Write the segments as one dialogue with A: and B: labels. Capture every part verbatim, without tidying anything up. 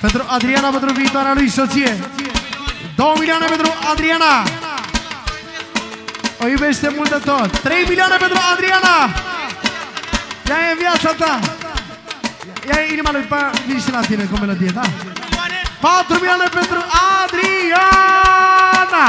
A: Pentru Adriana, pentru viitoarea lui soție. două milioane pentru Adriana. O iubește mult de tot. trei milioane pentru Adriana. Ea e viața ta. Ea e inima lui, pe vin și la tine cu melodie, da? patru milioane pentru Adriana.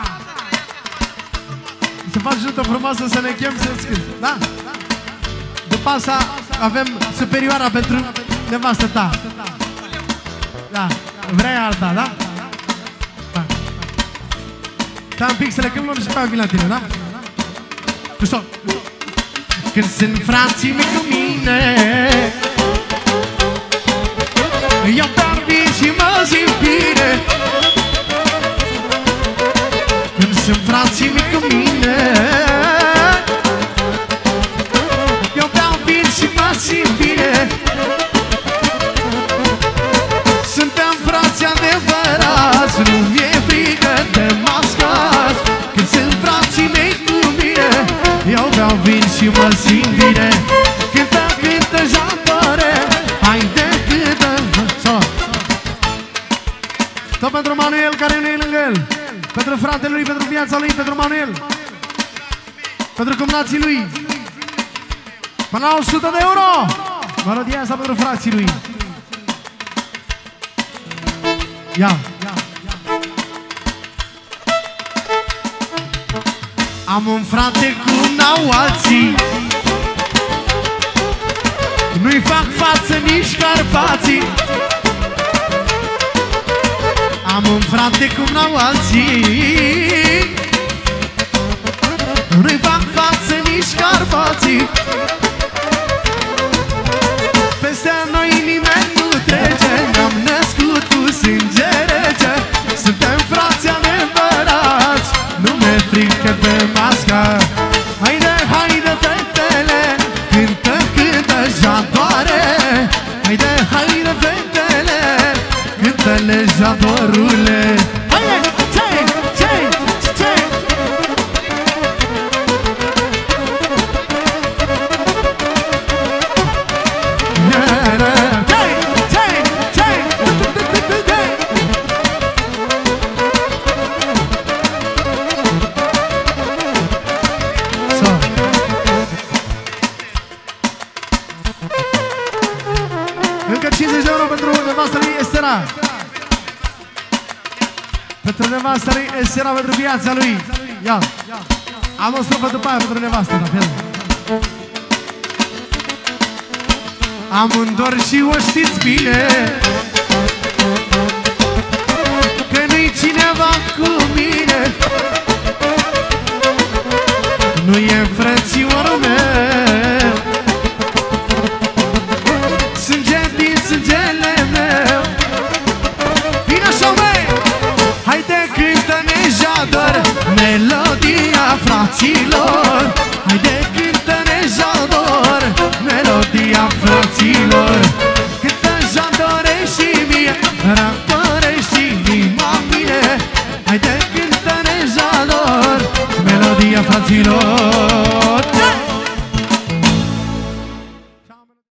A: Să faci jută frumoasă să ne chem să scânt, da? După asta avem superioara pentru nevastă ta. Da, vrei alta, da? Da. Stai un pic să le chem lor și pe aia vin la tine, da? Tu stop. Când sunt frații mei cu mine, eu beau vin și mă simt bine. Când sunt frații mei cu mine, eu beau vin și mă simt bine. Suntem frați adevărați, nu mi-e frică de mascați. Când sunt frații mei cu mine, eu beau vin și mă simt bine. Cântă, cântă, jantore, haide, cântă. Tot pentru Manuel care nu e lângă el, pentru fratele lui, pentru viața lui, pentru Manuel, pentru cumnații lui. Până la o sută de euro. Melodia asta pentru frații lui. Ia. Am un frate cum n-au alții, nu-i fac față nici Carpații. Am un frate cum n-au alții, nu-i fac față nici Carpații. Peste noi nimeni nu trece, ne-am născut cu sânge rece. Suntem frați adevărați, nu mi-e frică de masca. Haide, haide fetele, cântă, cântă, jandoare. Haide, haide fetele, cântă-le jandorule. Haide, ce, ce, ce. Încă cincizeci de euro pentru nevasta lui Estera. Pentru nevasta lui Estera, pentru viața lui. Ia. Am o strofă după aia pentru nevasta ta. Am un dor și o știți bine, că nu-i cineva cu mine. Nu e frățiorul meu, sânge din sângele meu. Vino așa, măi! Haide, cântă-ne jador, melodia fraților. Haide,